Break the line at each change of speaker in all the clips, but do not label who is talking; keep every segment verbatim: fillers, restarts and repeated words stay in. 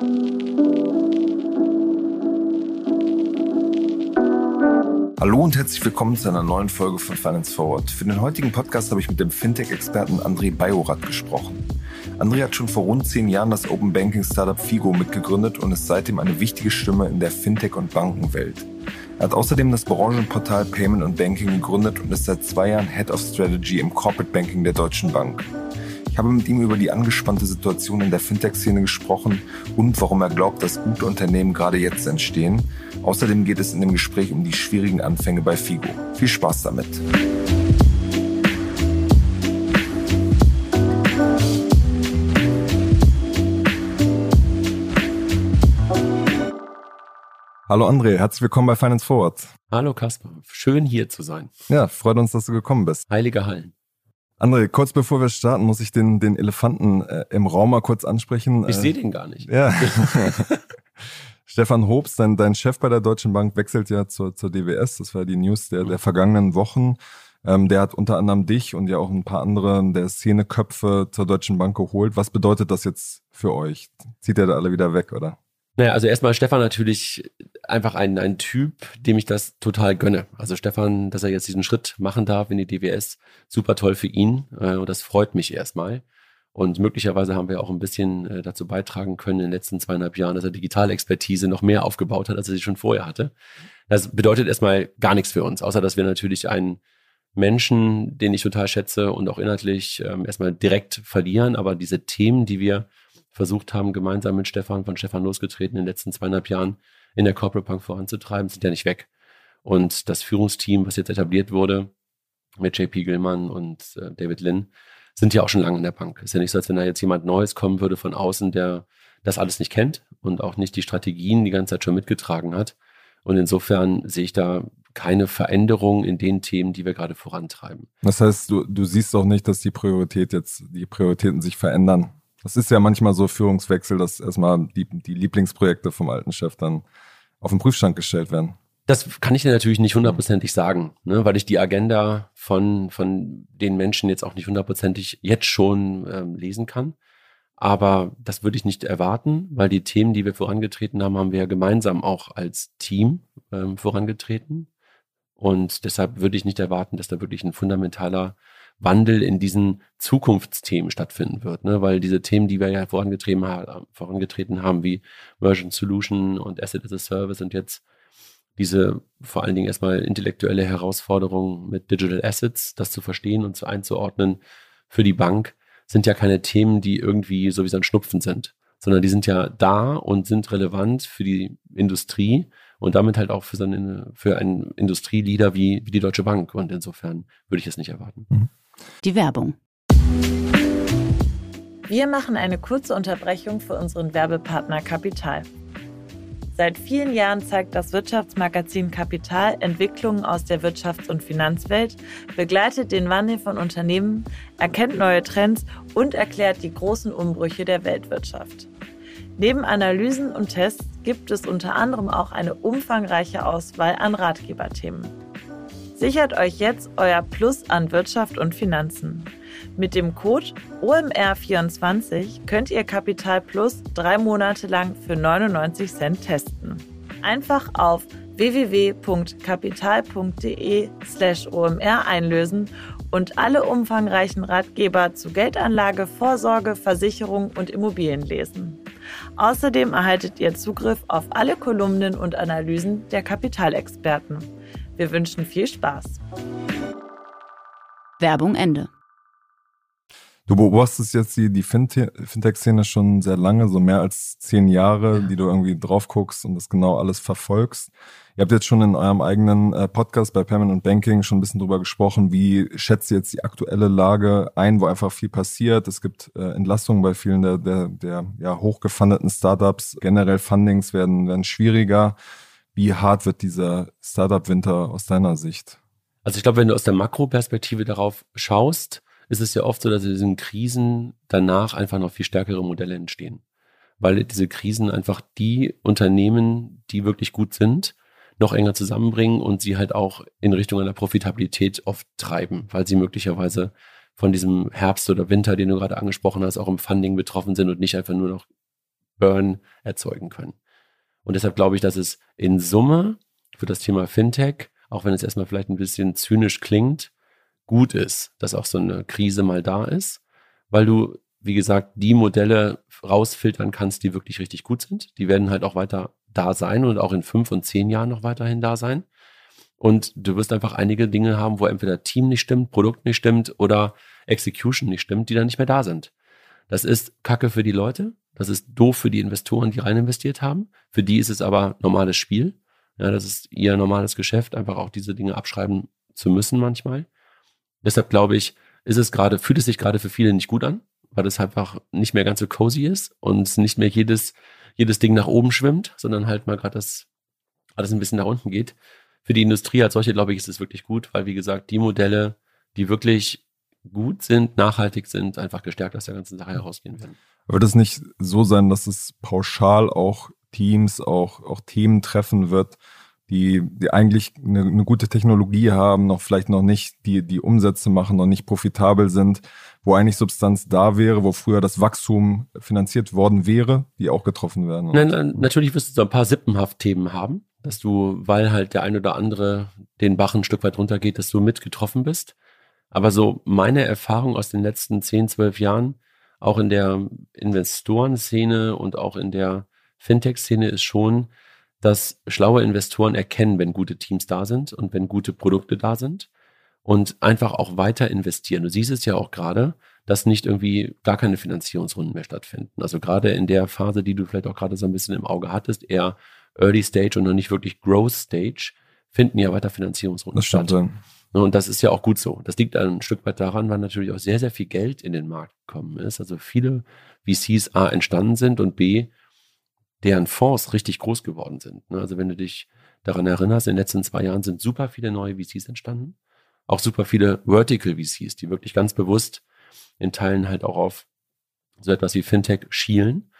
Hallo und herzlich willkommen zu einer neuen Folge von Finance Forward. Für den heutigen Podcast habe ich mit dem Fintech-Experten André Bajorat gesprochen. André hat schon vor rund zehn Jahren das Open Banking Startup Figo mitgegründet und ist seitdem eine wichtige Stimme in der Fintech- und Bankenwelt. Er hat außerdem das Branchenportal Payment und Banking gegründet und ist seit zwei Jahren Head of Strategy im Corporate Banking der Deutschen Bank. Ich habe mit ihm über die angespannte Situation in der Fintech-Szene gesprochen und warum er glaubt, dass gute Unternehmen gerade jetzt entstehen. Außerdem geht es in dem Gespräch um die schwierigen Anfänge bei Figo. Viel Spaß damit. Hallo André, herzlich willkommen bei Finance Forward.
Hallo Kasper, schön hier zu sein.
Ja, freut uns, dass du gekommen bist.
Heilige Hallen.
André, kurz bevor wir starten, muss ich den, den Elefanten äh, im Raum mal kurz ansprechen.
Ich äh, sehe den gar nicht.
Ja. Stefan Hoops, dein, dein Chef bei der Deutschen Bank, wechselt ja zur, zur D W S. Das war die News der, der vergangenen Wochen. Ähm, der hat unter anderem dich und ja auch ein paar andere der Szeneköpfe zur Deutschen Bank geholt. Was bedeutet das jetzt für euch? Zieht ihr da alle wieder weg, oder?
Naja, also erstmal Stefan natürlich einfach ein, ein Typ, dem ich das total gönne. Also Stefan, dass er jetzt diesen Schritt machen darf in die D W S, super toll für ihn äh, und das freut mich erstmal. Und möglicherweise haben wir auch ein bisschen äh, dazu beitragen können in den letzten zweieinhalb Jahren, dass er Digitalexpertise noch mehr aufgebaut hat, als er sie schon vorher hatte. Das bedeutet erstmal gar nichts für uns, außer dass wir natürlich einen Menschen, den ich total schätze und auch inhaltlich ähm, erstmal direkt verlieren. Aber diese Themen, die wir versucht haben, gemeinsam mit Stefan, von Stefan losgetreten, in den letzten zweieinhalb Jahren in der Corporate Bank voranzutreiben, sind ja nicht weg. Und das Führungsteam, was jetzt etabliert wurde, mit J P Gilman und äh, David Lin, sind ja auch schon lange in der Bank. Ist ja nicht so, als wenn da jetzt jemand Neues kommen würde von außen, der das alles nicht kennt und auch nicht die Strategien die ganze Zeit schon mitgetragen hat. Und insofern sehe ich da keine Veränderung in den Themen, die wir gerade vorantreiben.
Das heißt, du, du siehst auch nicht, dass die Priorität jetzt, die Prioritäten sich verändern. Das ist ja manchmal so Führungswechsel, dass erstmal die, die Lieblingsprojekte vom alten Chef dann auf den Prüfstand gestellt werden.
Das kann ich dir natürlich nicht hundertprozentig sagen, ne, weil ich die Agenda von, von den Menschen jetzt auch nicht hundertprozentig jetzt schon ähm, lesen kann. Aber das würde ich nicht erwarten, weil die Themen, die wir vorangetreten haben, haben wir ja gemeinsam auch als Team ähm, vorangetreten. Und deshalb würde ich nicht erwarten, dass da wirklich ein fundamentaler Wandel in diesen Zukunftsthemen stattfinden wird, ne? Weil diese Themen, die wir ja vorangetreten haben, vorangetreten haben, wie Merchant Solution und Asset as a Service und jetzt diese vor allen Dingen erstmal intellektuelle Herausforderung mit Digital Assets, das zu verstehen und zu einzuordnen für die Bank, sind ja keine Themen, die irgendwie so wie so ein Schnupfen sind, sondern die sind ja da und sind relevant für die Industrie und damit halt auch für so eine, für einen Industrieleader wie, wie die Deutsche Bank. Und insofern würde ich es nicht erwarten.
Mhm.
Die Werbung.
Wir machen eine kurze Unterbrechung für unseren Werbepartner Kapital. Seit vielen Jahren zeigt das Wirtschaftsmagazin Kapital Entwicklungen aus der Wirtschafts- und Finanzwelt, begleitet den Wandel von Unternehmen, erkennt neue Trends und erklärt die großen Umbrüche der Weltwirtschaft. Neben Analysen und Tests gibt es unter anderem auch eine umfangreiche Auswahl an Ratgeberthemen. Sichert euch jetzt euer Plus an Wirtschaft und Finanzen. Mit dem Code O M R vierundzwanzig könnt ihr Kapital Plus drei Monate lang für neunundneunzig Cent testen. Einfach auf w w w punkt kapital punkt d e slash O M R einlösen und alle umfangreichen Ratgeber zu Geldanlage, Vorsorge, Versicherung und Immobilien lesen. Außerdem erhaltet ihr Zugriff auf alle Kolumnen und Analysen der Kapitalexperten. Wir wünschen viel Spaß.
Werbung Ende.
Du beobachtest jetzt die, die Fintech-Szene schon sehr lange, so mehr als zehn Jahre,
ja.
die du irgendwie drauf guckst und das genau alles verfolgst. Ihr habt jetzt schon in eurem eigenen äh, Podcast bei Payment und Banking schon ein bisschen drüber gesprochen. Wie schätzt ihr jetzt die aktuelle Lage ein, wo einfach viel passiert? Es gibt äh, Entlastungen bei vielen der, der, der ja, hochgefundeten Startups. Generell Fundings werden, werden schwieriger. Wie hart wird dieser Startup-Winter aus deiner Sicht?
Also ich glaube, wenn du aus der Makroperspektive darauf schaust, ist es ja oft so, dass in diesen Krisen danach einfach noch viel stärkere Modelle entstehen. Weil diese Krisen einfach die Unternehmen, die wirklich gut sind, noch enger zusammenbringen und sie halt auch in Richtung einer Profitabilität oft treiben, weil sie möglicherweise von diesem Herbst oder Winter, den du gerade angesprochen hast, auch im Funding betroffen sind und nicht einfach nur noch Burn erzeugen können. Und deshalb glaube ich, dass es in Summe für das Thema Fintech, auch wenn es erstmal vielleicht ein bisschen zynisch klingt, gut ist, dass auch so eine Krise mal da ist, weil du, wie gesagt, die Modelle rausfiltern kannst, die wirklich richtig gut sind. Die werden halt auch weiter da sein und auch in fünf und zehn Jahren noch weiterhin da sein. Und du wirst einfach einige Dinge haben, wo entweder Team nicht stimmt, Produkt nicht stimmt oder Execution nicht stimmt, die dann nicht mehr da sind. Das ist Kacke für die Leute. Das ist doof für die Investoren, die rein investiert haben. Für die ist es aber normales Spiel. Ja, das ist ihr normales Geschäft, einfach auch diese Dinge abschreiben zu müssen manchmal. Deshalb glaube ich, ist es gerade, fühlt es sich gerade für viele nicht gut an, weil es einfach nicht mehr ganz so cozy ist und nicht mehr jedes, jedes Ding nach oben schwimmt, sondern halt mal gerade das alles ein bisschen nach unten geht. Für die Industrie als solche, glaube ich, ist es wirklich gut, weil, wie gesagt, die Modelle, die wirklich gut sind, nachhaltig sind, einfach gestärkt aus der ganzen Sache herausgehen werden.
Wird es nicht so sein, dass es pauschal auch Teams, auch, auch Themen treffen wird, die, die eigentlich eine, eine gute Technologie haben, noch vielleicht noch nicht die, die Umsätze machen, noch nicht profitabel sind, wo eigentlich Substanz da wäre, wo früher das Wachstum finanziert worden wäre, die auch getroffen werden?
Nein, nein, natürlich wirst du so ein paar Sippenhaft-Themen haben, dass du, weil halt der ein oder andere den Bach ein Stück weit runtergeht, dass du mit getroffen bist. Aber so meine Erfahrung aus den letzten zehn, zwölf Jahren, auch in der Investorenszene und auch in der Fintech-Szene ist schon, dass schlaue Investoren erkennen, wenn gute Teams da sind und wenn gute Produkte da sind und einfach auch weiter investieren. Du siehst es ja auch gerade, dass nicht irgendwie gar keine Finanzierungsrunden mehr stattfinden. Also gerade in der Phase, die du vielleicht auch gerade so ein bisschen im Auge hattest, eher Early Stage und noch nicht wirklich Growth Stage, finden ja weiter Finanzierungsrunden
das
statt.
Stimmt.
Und das ist ja auch gut so. Das liegt ein Stück weit daran, weil natürlich auch sehr, sehr viel Geld in den Markt gekommen ist. Also viele V Cs A entstanden sind und B, deren Fonds richtig groß geworden sind. Also wenn du dich daran erinnerst, in den letzten zwei Jahren sind super viele neue V Cs entstanden. Auch super viele Vertical V Cs, die wirklich ganz bewusst in Teilen halt auch auf so etwas wie Fintech schielen.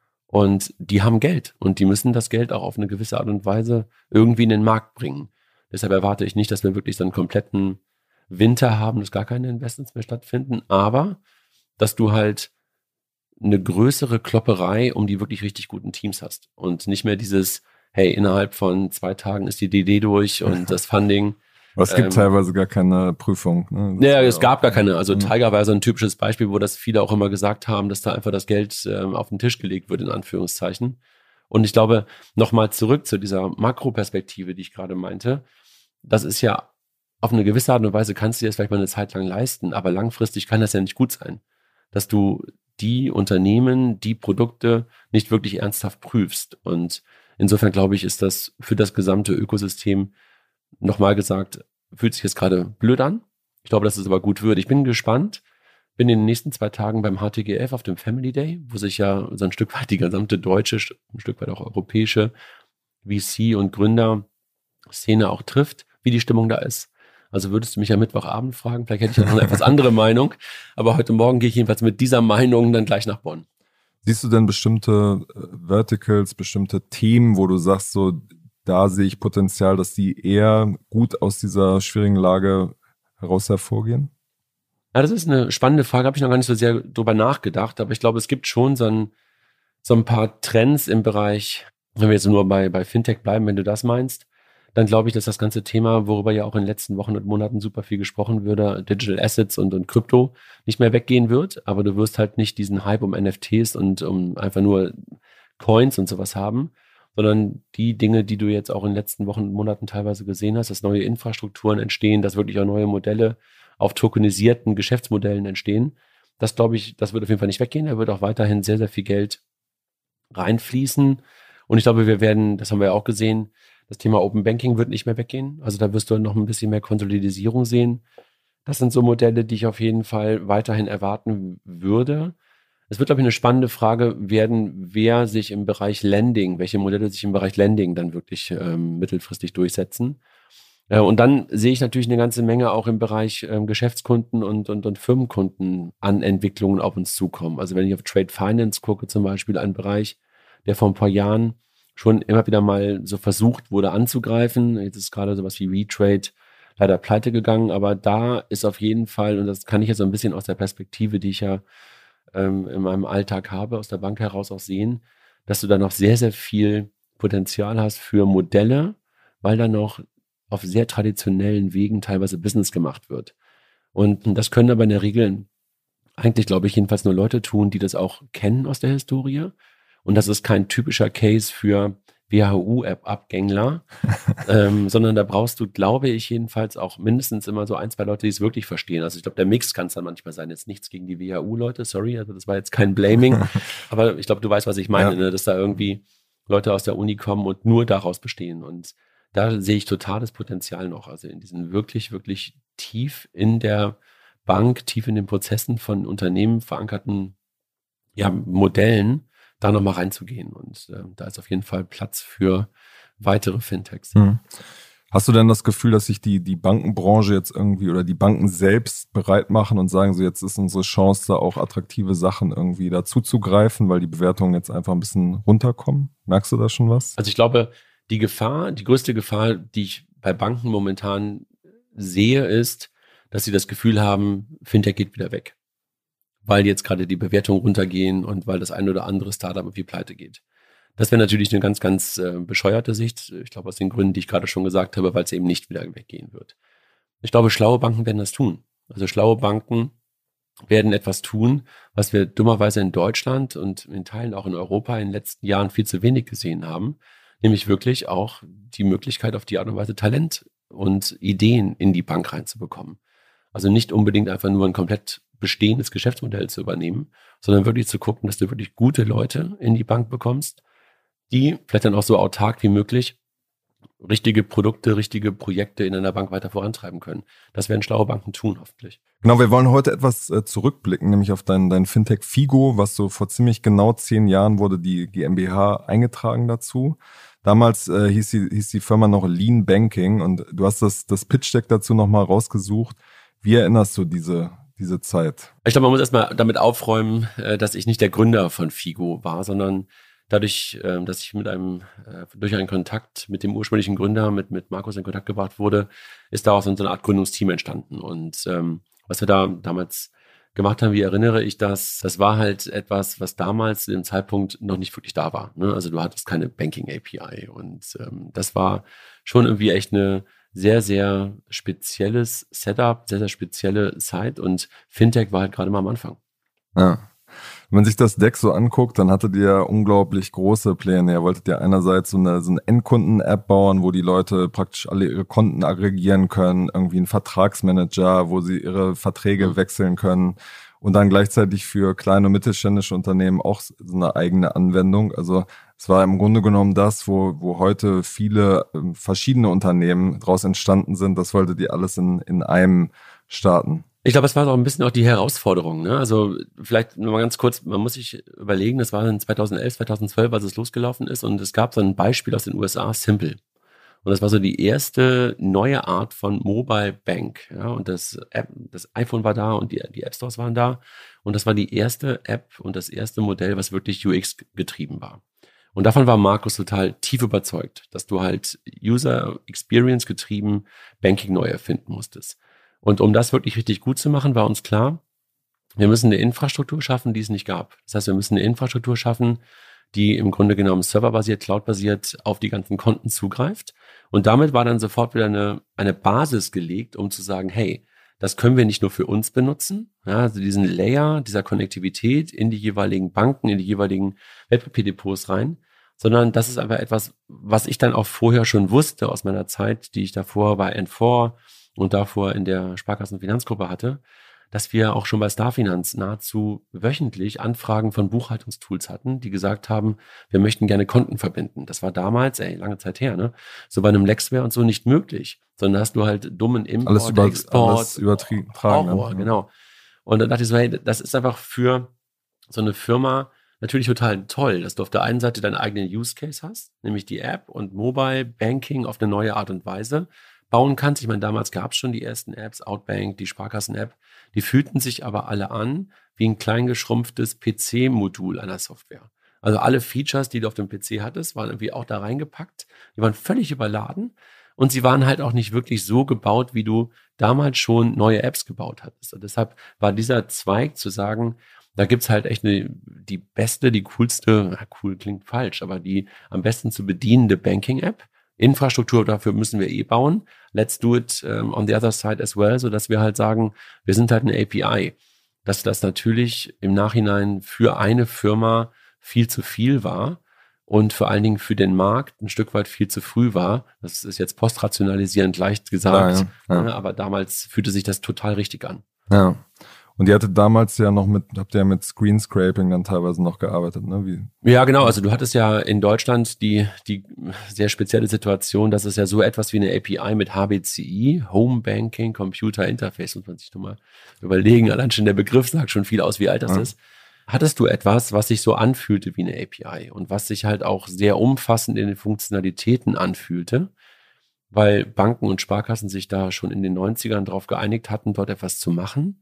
Und die haben Geld und die müssen das Geld auch auf eine gewisse Art und Weise irgendwie in den Markt bringen. Deshalb erwarte ich nicht, dass wir wirklich so einen kompletten Winter haben, dass gar keine Investments mehr stattfinden, aber dass du halt eine größere Klopperei um die wirklich richtig guten Teams hast und nicht mehr dieses, hey, innerhalb von zwei Tagen ist die D D durch und das Funding.
Aber es gibt
ähm,
teilweise gar keine Prüfung. Ne?
Ja, es gab gar keine. Also
Mhm.
Tiger war so ein typisches Beispiel, wo das viele auch immer gesagt haben, dass da einfach das Geld ähm, auf den Tisch gelegt wird, in Anführungszeichen. Und ich glaube, nochmal zurück zu dieser Makroperspektive, die ich gerade meinte, das ist ja auf eine gewisse Art und Weise kannst du dir das vielleicht mal eine Zeit lang leisten, aber langfristig kann das ja nicht gut sein, dass du die Unternehmen, die Produkte nicht wirklich ernsthaft prüfst. Und insofern glaube ich, ist das für das gesamte Ökosystem, nochmal gesagt, fühlt sich jetzt gerade blöd an. Ich glaube, dass es aber gut wird. Ich bin gespannt. Bin in den nächsten zwei Tagen beim H T G F auf dem Family Day, wo sich ja so ein Stück weit die gesamte deutsche, ein Stück weit auch europäische V C- und Gründerszene auch trifft, wie die Stimmung da ist. Also würdest du mich am Mittwochabend fragen, vielleicht hätte ich auch noch eine etwas andere Meinung, aber heute Morgen gehe ich jedenfalls mit dieser Meinung dann gleich nach Bonn.
Siehst du denn bestimmte äh, Verticals, bestimmte Themen, wo du sagst, so da sehe ich Potenzial, dass die eher gut aus dieser schwierigen Lage heraus hervorgehen?
Ja, das ist eine spannende Frage, habe ich noch gar nicht so sehr drüber nachgedacht, aber ich glaube, es gibt schon so ein, so ein paar Trends im Bereich, wenn wir jetzt nur bei, bei Fintech bleiben, wenn du das meinst, dann glaube ich, dass das ganze Thema, worüber ja auch in den letzten Wochen und Monaten super viel gesprochen würde, Digital Assets und, und Krypto, nicht mehr weggehen wird, aber du wirst halt nicht diesen Hype um N F Ts und um einfach nur Coins und sowas haben, sondern die Dinge, die du jetzt auch in den letzten Wochen und Monaten teilweise gesehen hast, dass neue Infrastrukturen entstehen, dass wirklich auch neue Modelle auf tokenisierten Geschäftsmodellen entstehen. Das glaube ich, das wird auf jeden Fall nicht weggehen. Da wird auch weiterhin sehr, sehr viel Geld reinfließen. Und ich glaube, wir werden, das haben wir ja auch gesehen, das Thema Open Banking wird nicht mehr weggehen. Also da wirst du noch ein bisschen mehr Konsolidisierung sehen. Das sind so Modelle, die ich auf jeden Fall weiterhin erwarten würde. Es wird, glaube ich, eine spannende Frage werden, wer sich im Bereich Lending, welche Modelle sich im Bereich Lending dann wirklich ähm, mittelfristig durchsetzen. Äh, und dann sehe ich natürlich eine ganze Menge auch im Bereich ähm, Geschäftskunden und, und, und Firmenkunden an Entwicklungen auf uns zukommen. Also wenn ich auf Trade Finance gucke, zum Beispiel ein Bereich, der vor ein paar Jahren schon immer wieder mal so versucht wurde anzugreifen. Jetzt ist gerade sowas wie WeTrade leider pleite gegangen, aber da ist auf jeden Fall, und das kann ich jetzt so ein bisschen aus der Perspektive, die ich ja ähm, in meinem Alltag habe, aus der Bank heraus auch sehen, dass du da noch sehr, sehr viel Potenzial hast für Modelle, weil da noch auf sehr traditionellen Wegen teilweise Business gemacht wird. Und das können aber in der Regel eigentlich, glaube ich, jedenfalls nur Leute tun, die das auch kennen aus der Historie. Und das ist kein typischer Case für W H U-App-Abgängler, ähm, sondern da brauchst du, glaube ich, jedenfalls auch mindestens immer so ein, zwei Leute, die es wirklich verstehen. Also ich glaube, der Mix kann es dann manchmal sein. Jetzt nichts gegen die W H U-Leute, sorry, also das war jetzt kein Blaming. Aber ich glaube, du weißt, was ich meine, ja. ne? Dass da irgendwie Leute aus der Uni kommen und nur daraus bestehen. Und da sehe ich totales Potenzial noch. Also in diesen wirklich, wirklich tief in der Bank, tief in den Prozessen von Unternehmen verankerten ja, Modellen, da nochmal reinzugehen. Und äh, da ist auf jeden Fall Platz für weitere Fintechs.
Hm. Hast du denn das Gefühl, dass sich die, die Bankenbranche jetzt irgendwie oder die Banken selbst bereit machen und sagen, so jetzt ist unsere Chance, da auch attraktive Sachen irgendwie dazu zu greifen, weil die Bewertungen jetzt einfach ein bisschen runterkommen? Merkst du da schon was?
Also ich glaube, die Gefahr, die größte Gefahr, die ich bei Banken momentan sehe, ist, dass sie das Gefühl haben, Fintech geht wieder weg. Weil jetzt gerade die Bewertungen runtergehen und weil das ein oder andere Startup irgendwie pleite geht. Das wäre natürlich eine ganz, ganz äh, bescheuerte Sicht. Ich glaube, aus den Gründen, die ich gerade schon gesagt habe, weil es eben nicht wieder weggehen wird. Ich glaube, schlaue Banken werden das tun. Also schlaue Banken werden etwas tun, was wir dummerweise in Deutschland und in Teilen auch in Europa in den letzten Jahren viel zu wenig gesehen haben. Nämlich wirklich auch die Möglichkeit, auf die Art und Weise Talent und Ideen in die Bank reinzubekommen. Also nicht unbedingt einfach nur ein komplett bestehendes Geschäftsmodell zu übernehmen, sondern wirklich zu gucken, dass du wirklich gute Leute in die Bank bekommst, die vielleicht dann auch so autark wie möglich richtige Produkte, richtige Projekte in einer Bank weiter vorantreiben können. Das werden schlaue Banken tun, hoffentlich.
Genau, wir wollen heute etwas äh, zurückblicken, nämlich auf dein, dein Fintech Figo, was so vor ziemlich genau zehn Jahren wurde die GmbH eingetragen dazu. Damals äh, hieß, die, hieß die Firma noch Lean Banking und du hast das, das Pitch-Deck dazu nochmal rausgesucht. Wie erinnerst du diese, diese Zeit?
Ich glaube, man muss erstmal damit aufräumen, äh, dass ich nicht der Gründer von Figo war, sondern dadurch, äh, dass ich mit einem, äh, durch einen Kontakt mit dem ursprünglichen Gründer, mit, mit Markus in Kontakt gebracht wurde, ist daraus so eine Art Gründungsteam entstanden. Und ähm, was wir da damals gemacht haben, wie erinnere ich das, das war halt etwas, was damals zu dem Zeitpunkt noch nicht wirklich da war. Ne? Also du hattest keine Banking-A P I und ähm, das war schon irgendwie echt eine sehr, sehr spezielles Setup, sehr, sehr spezielle Zeit und Fintech war halt gerade mal am Anfang.
Ja. Wenn man sich das Deck so anguckt, dann hattet ihr unglaublich große Pläne. Ihr wolltet ja einerseits so eine, so eine Endkunden-App bauen, wo die Leute praktisch alle ihre Konten aggregieren können, irgendwie einen Vertragsmanager, wo sie ihre Verträge mhm. wechseln können und dann gleichzeitig für kleine und mittelständische Unternehmen auch so eine eigene Anwendung. Also es war im Grunde genommen das, wo, wo heute viele äh, verschiedene Unternehmen daraus entstanden sind. Das wolltet ihr alles in, in einem starten.
Ich glaube, es war auch ein bisschen auch die Herausforderung. Ne? Also vielleicht nur mal ganz kurz, man muss sich überlegen, das war in zweitausendelf, zweitausendzwölf, als es losgelaufen ist und es gab so ein Beispiel aus den U S A, Simple. Und das war so die erste neue Art von Mobile Bank. Ja? Und das, App, das iPhone war da und die, die App Stores waren da. Und das war die erste App und das erste Modell, was wirklich U X getrieben war. Und davon war Markus total tief überzeugt, dass du halt User Experience getrieben Banking neu erfinden musstest. Und um das wirklich richtig gut zu machen, war uns klar, wir müssen eine Infrastruktur schaffen, die es nicht gab. Das heißt, wir müssen eine Infrastruktur schaffen, die im Grunde genommen serverbasiert, cloudbasiert auf die ganzen Konten zugreift. Und damit war dann sofort wieder eine, eine Basis gelegt, um zu sagen, hey, das können wir nicht nur für uns benutzen, ja, also diesen Layer dieser Konnektivität in die jeweiligen Banken, in die jeweiligen Wertpapierdepots rein, sondern das ist einfach etwas, was ich dann auch vorher schon wusste aus meiner Zeit, die ich davor bei N vier und davor in der Sparkassenfinanzgruppe hatte, dass wir auch schon bei Starfinanz nahezu wöchentlich Anfragen von Buchhaltungstools hatten, die gesagt haben, wir möchten gerne Konten verbinden. Das war damals, ey, lange Zeit her, ne? So bei einem Lexware und so nicht möglich, sondern hast du halt dummen Import,
alles über,
Export,
alles übertragen.
Horror, ja. Genau. Und dann dachte ich so, hey, das ist einfach für so eine Firma natürlich total toll, dass du auf der einen Seite deinen eigenen Use Case hast, nämlich die App und Mobile Banking auf eine neue Art und Weise bauen kannst. Ich meine, damals gab es schon die ersten Apps, Outbank, die Sparkassen-App. Die fühlten sich aber alle an wie ein kleingeschrumpftes P C-Modul einer Software. Also alle Features, die du auf dem P C hattest, waren irgendwie auch da reingepackt. Die waren völlig überladen und sie waren halt auch nicht wirklich so gebaut, wie du damals schon neue Apps gebaut hattest. Und deshalb war dieser Zweig zu sagen, Da gibt's halt echt eine, die beste, die coolste, na, cool klingt falsch, aber die am besten zu bedienende Banking-App. Infrastruktur dafür müssen wir eh bauen. Let's do it um, on the other side as well, sodass wir halt sagen, wir sind halt eine A P I. Dass das natürlich im Nachhinein für eine Firma viel zu viel war und vor allen Dingen für den Markt ein Stück weit viel zu früh war. Das ist jetzt postrationalisierend leicht gesagt, ja, ja, ja. aber damals fühlte sich das total richtig an.
Ja. Und ihr hattet damals ja noch mit, habt ihr ja mit Screen Scraping dann teilweise noch gearbeitet, ne? Wie?
Ja, genau. Also du hattest ja in Deutschland die, die sehr spezielle Situation, dass es ja so etwas wie eine A P I mit H B C I, Home Banking Computer Interface, muss man sich nochmal überlegen. Allein schon der Begriff sagt schon viel aus, wie alt das ja. ist. Hattest du etwas, was sich so anfühlte wie eine A P I und was sich halt auch sehr umfassend in den Funktionalitäten anfühlte, weil Banken und Sparkassen sich da schon in den neunzigern darauf geeinigt hatten, dort etwas zu machen,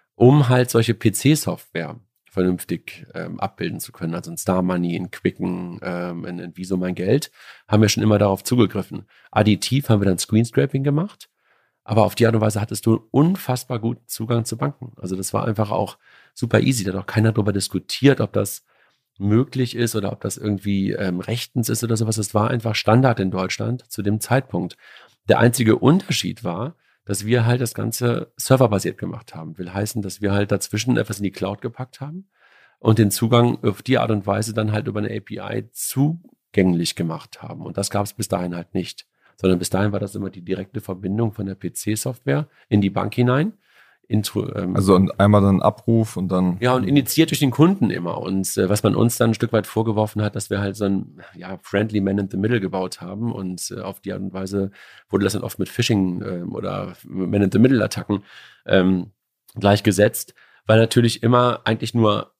um halt solche P C-Software vernünftig ähm, abbilden zu können. Also in Star Money, in Quicken, ähm, in, in Wieso mein Geld, haben wir schon immer darauf zugegriffen. Additiv haben wir dann Screen Scraping gemacht, aber auf die Art und Weise hattest du unfassbar guten Zugang zu Banken. Also das war einfach auch super easy. Da hat auch keiner darüber diskutiert, ob das möglich ist oder ob das irgendwie ähm, rechtens ist oder sowas. Das war einfach Standard in Deutschland zu dem Zeitpunkt. Der einzige Unterschied war, dass wir halt das Ganze serverbasiert gemacht haben. Will heißen, dass wir halt dazwischen etwas in die Cloud gepackt haben und den Zugang auf die Art und Weise dann halt über eine A P I zugänglich gemacht haben. Und das gab es bis dahin halt nicht. Sondern bis dahin war das immer die direkte Verbindung von der P C-Software in die Bank hinein. Intro, ähm,
also einmal dann Abruf und dann...
Ja, und initiiert durch den Kunden immer. Und äh, was man uns dann ein Stück weit vorgeworfen hat, dass wir halt so ein ja, friendly man in the middle gebaut haben. Und äh, auf die Art und Weise wurde das dann oft mit Phishing äh, oder man in the middle Attacken ähm, gleichgesetzt, weil natürlich immer eigentlich nur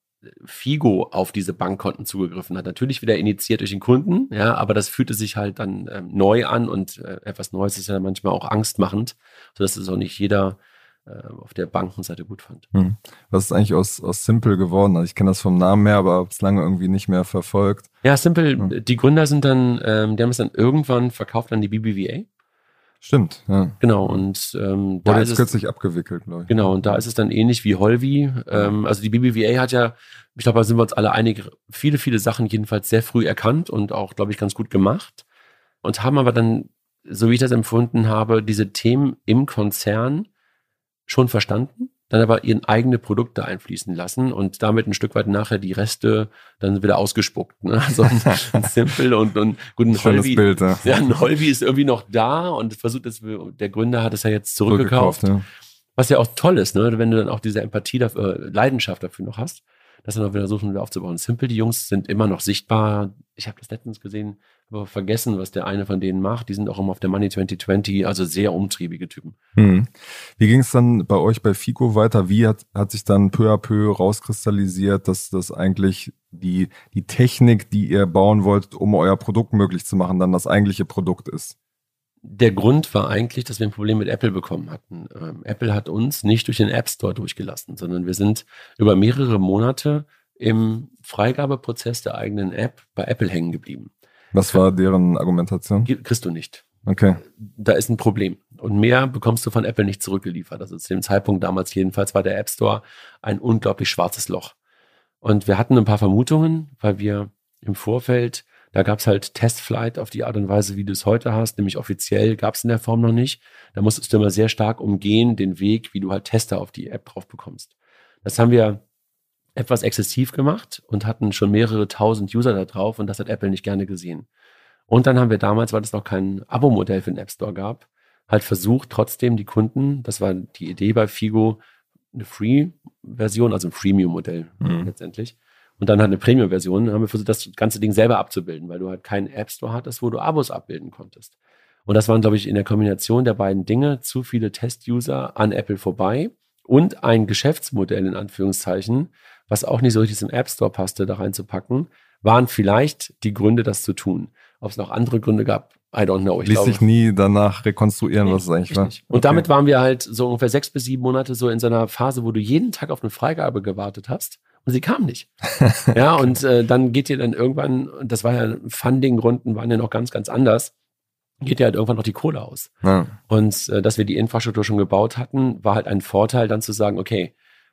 Figo auf diese Bankkonten zugegriffen hat. Natürlich wieder initiiert durch den Kunden, ja, aber das fühlte sich halt dann ähm, neu an und äh, etwas Neues ist ja manchmal auch angstmachend, sodass es auch nicht jeder auf der Bankenseite gut fand.
Hm. Was ist eigentlich aus, aus Simple geworden? Also ich kenne das vom Namen her, aber habe es lange irgendwie nicht mehr verfolgt.
Ja, Simple, hm. die Gründer sind dann, ähm, die haben es dann irgendwann verkauft an die B B V A.
Stimmt, ja.
Genau, und ähm,
da
Wurde
ist es kürzlich abgewickelt, glaube ich.
Genau, und da ist es dann ähnlich wie Holvi. Ähm, also die B B V A hat ja, ich glaube, da sind wir uns alle einig, viele, viele Sachen jedenfalls sehr früh erkannt und auch, glaube ich, ganz gut gemacht und haben aber dann, so wie ich das empfunden habe, diese Themen im Konzern schon verstanden, dann aber ihren eigene Produkte einfließen lassen und damit ein Stück weit nachher die Reste dann wieder ausgespuckt. Ne? Also ein Simple und, und gut, ein Holvi,
Bild, ja.
ja, ein Holvi ist irgendwie noch da und versucht es, der Gründer hat es ja jetzt zurückgekauft, zurückgekauft ja. Was ja auch toll ist, ne? Wenn du dann auch diese Empathie, dafür, Leidenschaft dafür noch hast, das dann auch wieder versuchen, wieder aufzubauen. Simple, die Jungs sind immer noch sichtbar. Ich habe das letztens gesehen, aber vergessen, was der eine von denen macht. Die sind auch immer auf der Money zwanzig zwanzig, also sehr umtriebige Typen.
Hm. Wie ging es dann bei euch bei Figo weiter? Wie hat, hat sich dann peu à peu rauskristallisiert, dass das eigentlich die, die Technik, die ihr bauen wolltet, um euer Produkt möglich zu machen, dann das eigentliche Produkt ist?
Der Grund war eigentlich, dass wir ein Problem mit Apple bekommen hatten. Ähm, Apple hat uns nicht durch den App Store durchgelassen, sondern wir sind über mehrere Monate im Freigabeprozess der eigenen App bei Apple hängen geblieben.
Was war deren Argumentation?
Kriegst du nicht.
Okay.
Da ist ein Problem. Und mehr bekommst du von Apple nicht zurückgeliefert. Also zu dem Zeitpunkt damals jedenfalls war der App Store ein unglaublich schwarzes Loch. Und wir hatten ein paar Vermutungen, weil wir im Vorfeld, da gab es halt Testflight auf die Art und Weise, wie du es heute hast, nämlich offiziell gab es in der Form noch nicht. Da musstest du immer sehr stark umgehen, den Weg, wie du halt Tester auf die App drauf bekommst. Das haben wir etwas exzessiv gemacht und hatten schon mehrere tausend User da drauf und das hat Apple nicht gerne gesehen. Und dann haben wir damals, weil es noch kein Abo-Modell für den App Store gab, halt versucht, trotzdem die Kunden, das war die Idee bei Figo, eine Free-Version, also ein Freemium-Modell mhm. letztendlich, und dann halt eine Premium-Version, haben wir versucht, das ganze Ding selber abzubilden, weil du halt keinen App Store hattest, wo du Abos abbilden konntest. Und das waren, glaube ich, in der Kombination der beiden Dinge zu viele Test-User an Apple vorbei und ein Geschäftsmodell in Anführungszeichen, was auch nicht so richtig im App Store passte, da reinzupacken, waren vielleicht die Gründe, das zu tun. Ob es noch andere Gründe gab, I don't know. Ich
Ließ
glaube,
sich nie danach rekonstruieren, nee, was es eigentlich war.
Und okay. damit waren wir halt so ungefähr sechs bis sieben Monate so in so einer Phase, wo du jeden Tag auf eine Freigabe gewartet hast und sie kam nicht. Ja, und äh, dann geht dir dann irgendwann, das war ja, Funding-Runden waren ja noch ganz, ganz anders, geht ja halt irgendwann noch die Kohle aus. Ja. Und äh, dass wir die Infrastruktur schon gebaut hatten, war halt ein Vorteil, dann zu sagen, okay,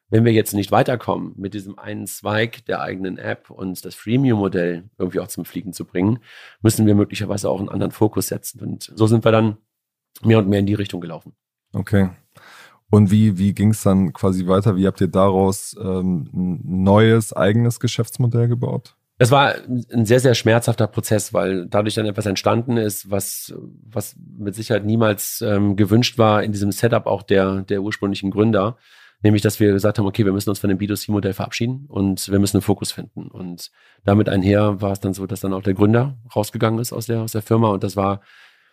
wenn wir jetzt nicht weiterkommen, mit diesem einen Zweig der eigenen App und das Freemium-Modell irgendwie auch zum Fliegen zu bringen, müssen wir möglicherweise auch einen anderen Fokus setzen. Und so sind wir dann mehr und mehr in die Richtung gelaufen.
Okay. Und wie, wie ging es dann quasi weiter? Wie habt ihr daraus ähm, ein neues, eigenes Geschäftsmodell gebaut?
Es war ein sehr, sehr schmerzhafter Prozess, weil dadurch dann etwas entstanden ist, was, was mit Sicherheit niemals ähm, gewünscht war in diesem Setup auch der, der ursprünglichen Gründer. Nämlich, dass wir gesagt haben, okay, wir müssen uns von dem B zwei C-Modell verabschieden und wir müssen einen Fokus finden. Und damit einher war es dann so, dass dann auch der Gründer rausgegangen ist aus der, aus der Firma. Und das war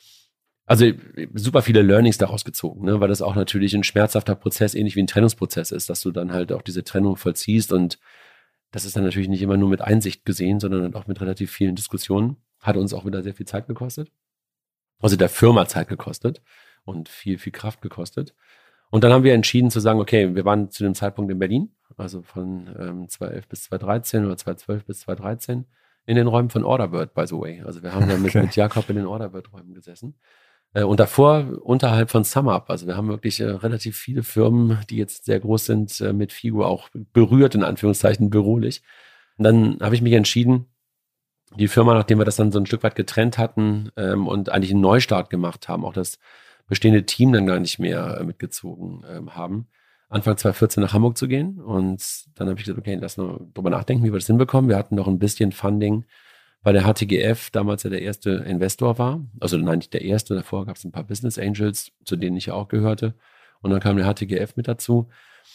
also super viele Learnings daraus gezogen, ne? Weil das auch natürlich ein schmerzhafter Prozess, ähnlich wie ein Trennungsprozess ist, dass du dann halt auch diese Trennung vollziehst. Und das ist dann natürlich nicht immer nur mit Einsicht gesehen, sondern auch mit relativ vielen Diskussionen. Hat uns auch wieder sehr viel Zeit gekostet. Also der Firma Zeit gekostet und viel, viel Kraft gekostet. Und dann haben wir entschieden zu sagen, okay, wir waren zu dem Zeitpunkt in Berlin, also von ähm, zweitausendelf bis zweitausenddreizehn oder zweitausendzwölf bis zweitausenddreizehn in den Räumen von Orderbird, by the way. Also wir haben da mit, okay. mit Jakob in den Orderbird-Räumen gesessen. Äh, und davor unterhalb von SumUp. Also wir haben wirklich äh, relativ viele Firmen, die jetzt sehr groß sind, äh, mit Figo auch berührt, in Anführungszeichen, bürolich. Und dann habe ich mich entschieden, die Firma, nachdem wir das dann so ein Stück weit getrennt hatten ähm, und eigentlich einen Neustart gemacht haben, auch das bestehende Team dann gar nicht mehr äh, mitgezogen ähm, haben, Anfang zweitausendvierzehn nach Hamburg zu gehen. Und dann habe ich gesagt, okay, lass nur drüber nachdenken, wie wir das hinbekommen. Wir hatten noch ein bisschen Funding, weil der H T G F damals ja der erste Investor war. Also nein, nicht der erste, davor gab es ein paar Business Angels, zu denen ich ja auch gehörte. Und dann kam der H T G F mit dazu.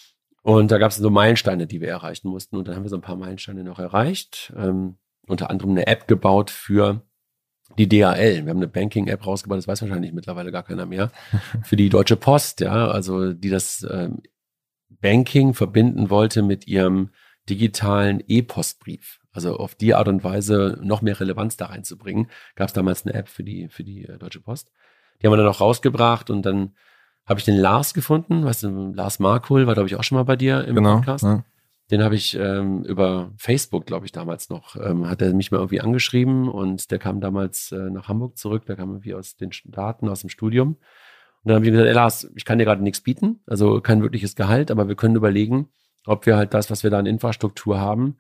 Und da gab es so Meilensteine, die wir erreichen mussten. Und dann haben wir so ein paar Meilensteine noch erreicht. Ähm, unter anderem eine App gebaut für die D H L. Wir haben eine Banking-App rausgebaut, das weiß wahrscheinlich mittlerweile gar keiner mehr, für die Deutsche Post, ja, also die das ähm, Banking verbinden wollte mit ihrem digitalen E-Postbrief. Also auf die Art und Weise noch mehr Relevanz da reinzubringen, gab es damals eine App für die für die äh, Deutsche Post. Die haben wir dann auch rausgebracht und dann habe ich den Lars gefunden, weißt du, Lars Markul war, glaube ich, auch schon mal bei dir im
genau,
Podcast.
Ja.
Den habe ich ähm, über Facebook, glaube ich, damals noch, ähm, hat er mich mal irgendwie angeschrieben und der kam damals äh, nach Hamburg zurück, der kam irgendwie aus den Staaten, aus dem Studium. Und dann habe ich gesagt, ey Lars, ich kann dir gerade nichts bieten, also kein wirkliches Gehalt, aber wir können überlegen, ob wir halt das, was wir da an Infrastruktur haben,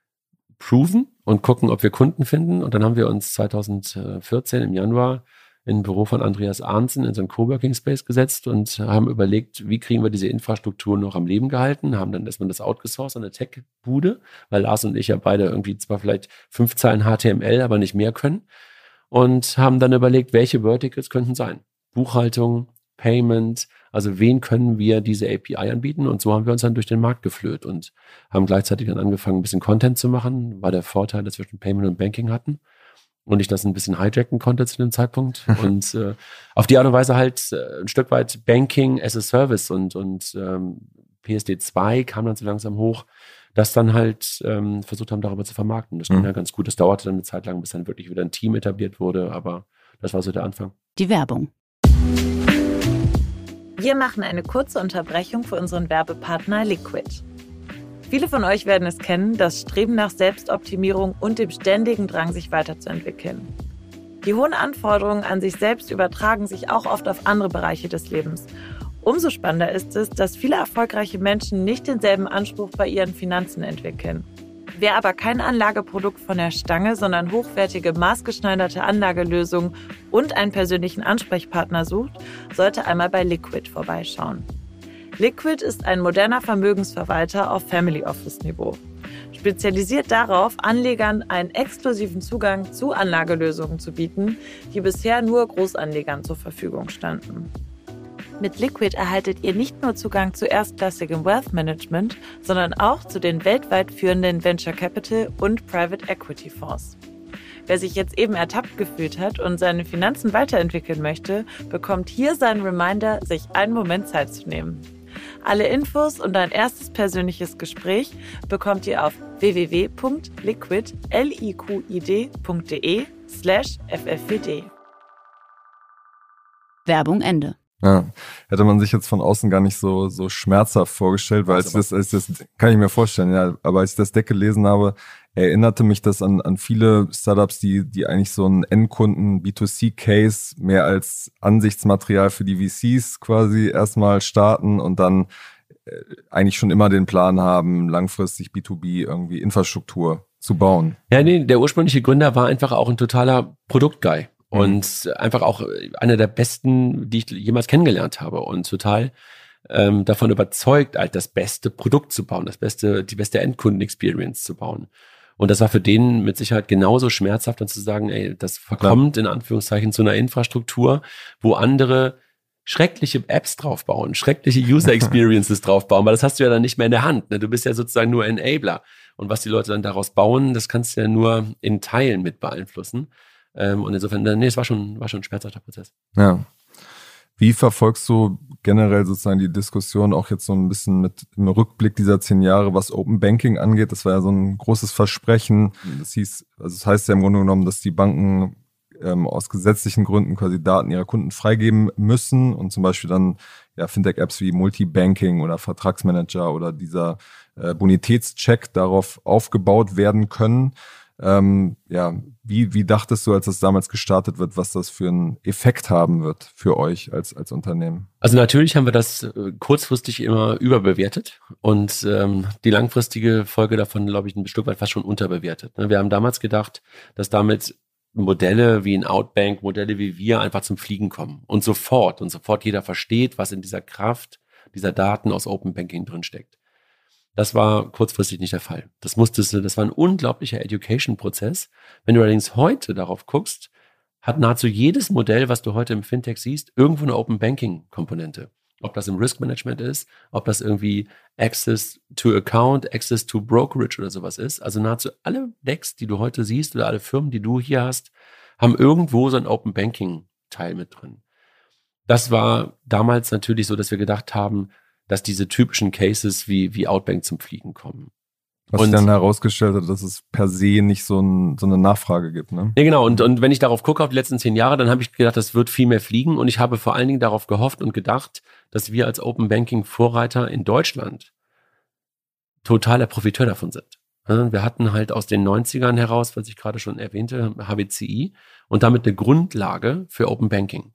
proven und gucken, ob wir Kunden finden. Und dann haben wir uns zweitausendvierzehn im Januar in ein Büro von Andreas Arntzen in so einen Coworking Space gesetzt und haben überlegt, wie kriegen wir diese Infrastruktur noch am Leben gehalten, haben dann erstmal das outgesourced an eine Tech-Bude, weil Lars und ich ja beide irgendwie zwar vielleicht fünf Zeilen H T M L, aber nicht mehr können und haben dann überlegt, welche Verticals könnten sein. Buchhaltung, Payment, also wen können wir diese A P I anbieten und so haben wir uns dann durch den Markt geflöht und haben gleichzeitig dann angefangen, ein bisschen Content zu machen, war der Vorteil, dass wir schon Payment und Banking hatten. Und ich das ein bisschen hijacken konnte zu dem Zeitpunkt. Und äh, auf die Art und Weise halt äh, ein Stück weit Banking as a Service und, und ähm, P S D zwei kam dann so langsam hoch, das dann halt ähm, versucht haben, darüber zu vermarkten. Das ging mhm. ja ganz gut. Das dauerte dann eine Zeit lang, bis dann wirklich wieder ein Team etabliert wurde. Aber das war so der Anfang.
Die Werbung.
Wir machen eine kurze Unterbrechung für unseren Werbepartner Liquid. Viele von euch werden es kennen, das Streben nach Selbstoptimierung und dem ständigen Drang, sich weiterzuentwickeln. Die hohen Anforderungen an sich selbst übertragen sich auch oft auf andere Bereiche des Lebens. Umso spannender ist es, dass viele erfolgreiche Menschen nicht denselben Anspruch bei ihren Finanzen entwickeln. Wer aber kein Anlageprodukt von der Stange, sondern hochwertige, maßgeschneiderte Anlagelösungen und einen persönlichen Ansprechpartner sucht, sollte einmal bei Liquid vorbeischauen. Liquid ist ein moderner Vermögensverwalter auf Family Office Niveau. Spezialisiert darauf, Anlegern einen exklusiven Zugang zu Anlagelösungen zu bieten, die bisher nur Großanlegern zur Verfügung standen. Mit Liquid erhaltet ihr nicht nur Zugang zu erstklassigem Wealth Management, sondern auch zu den weltweit führenden Venture Capital und Private Equity Fonds. Wer sich jetzt eben ertappt gefühlt hat und seine Finanzen weiterentwickeln möchte, bekommt hier seinen Reminder, sich einen Moment Zeit zu nehmen. Alle Infos und ein erstes persönliches Gespräch bekommt ihr auf w w w punkt liquid punkt de slash f f w d.
Werbung Ende.
Ja, hätte man sich jetzt von außen gar nicht so so schmerzhaft vorgestellt, weil als das, als das kann ich mir vorstellen, ja, aber als ich das Deck gelesen habe, erinnerte mich das an an viele Startups, die die eigentlich so einen Endkunden B zwei C Case mehr als Ansichtsmaterial für die V Cs quasi erstmal starten und dann eigentlich schon immer den Plan haben, langfristig B zwei B irgendwie Infrastruktur zu bauen.
Ja, nee, der ursprüngliche Gründer war einfach auch ein totaler Produktguy mhm. und einfach auch einer der besten, die ich jemals kennengelernt habe und total ähm, davon überzeugt, halt das beste Produkt zu bauen, das beste, die beste Endkunden-Experience zu bauen. Und das war für den mit Sicherheit genauso schmerzhaft, dann zu sagen, ey, das verkommt ja. in Anführungszeichen zu einer Infrastruktur, wo andere schreckliche Apps draufbauen, schreckliche User Experiences draufbauen, weil das hast du ja dann nicht mehr in der Hand. Ne? Du bist ja sozusagen nur Enabler. Und was die Leute dann daraus bauen, das kannst du ja nur in Teilen mit beeinflussen. Ähm, und insofern, nee, es war schon, war schon ein schmerzhafter Prozess.
Ja. Wie verfolgst du generell sozusagen die Diskussion auch jetzt so ein bisschen mit im Rückblick dieser zehn Jahre, was Open Banking angeht? Das war ja so ein großes Versprechen. Das hieß, also das heißt ja im Grunde genommen, dass die Banken ähm, aus gesetzlichen Gründen quasi Daten ihrer Kunden freigeben müssen und zum Beispiel dann ja Fintech-Apps wie Multibanking oder Vertragsmanager oder dieser äh, Bonitätscheck darauf aufgebaut werden können. Ähm, ja, wie, wie dachtest du, als das damals gestartet wird, was das für einen Effekt haben wird für euch als, als Unternehmen?
Also natürlich haben wir das äh, kurzfristig immer überbewertet und ähm, die langfristige Folge davon, glaube ich, ein Stück weit fast schon unterbewertet. Ne? Wir haben damals gedacht, dass damit Modelle wie ein Outbank, Modelle wie wir einfach zum Fliegen kommen und sofort und sofort jeder versteht, was in dieser Kraft dieser Daten aus Open Banking drinsteckt. Das war kurzfristig nicht der Fall. Das musstest du, das war ein unglaublicher Education-Prozess. Wenn du allerdings heute darauf guckst, hat nahezu jedes Modell, was du heute im Fintech siehst, irgendwo eine Open-Banking-Komponente. Ob das im Risk-Management ist, ob das irgendwie Access to Account, Access to Brokerage oder sowas ist. Also nahezu alle Decks, die du heute siehst oder alle Firmen, die du hier hast, haben irgendwo so ein Open-Banking-Teil mit drin. Das war damals natürlich so, dass wir gedacht haben, dass diese typischen Cases wie, wie Outbank zum Fliegen kommen.
Was sich dann herausgestellt hat, dass es per se nicht so, ein, so eine Nachfrage gibt, ne?
Ja, genau. Und, und wenn ich darauf gucke, auf die letzten zehn Jahre, dann habe ich gedacht, das wird viel mehr fliegen. Und ich habe vor allen Dingen darauf gehofft und gedacht, dass wir als Open Banking Vorreiter in Deutschland totaler Profiteur davon sind. Wir hatten halt aus den neunzigern heraus, was ich gerade schon erwähnte, H B C I und damit eine Grundlage für Open Banking.